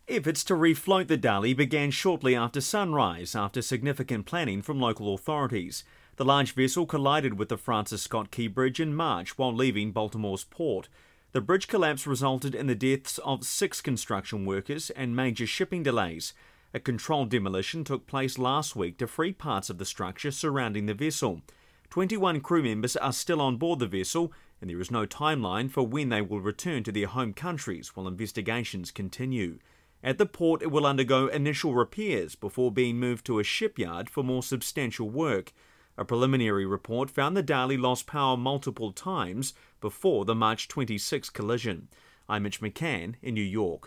Efforts to refloat the Dali began shortly after sunrise after significant planning from local authorities. The large vessel collided with the Francis Scott Key Bridge in March while leaving Baltimore's port. The bridge collapse resulted in the deaths of 6 construction workers and major shipping delays. A controlled demolition took place last week to free parts of the structure surrounding the vessel. 21 crew members are still on board the vessel, and there is no timeline for when they will return to their home countries while investigations continue. At the port, it will undergo initial repairs before being moved to a shipyard for more substantial work. A preliminary report found the Dali lost power multiple times before the March 26 collision. I'm Mitch McCann in New York.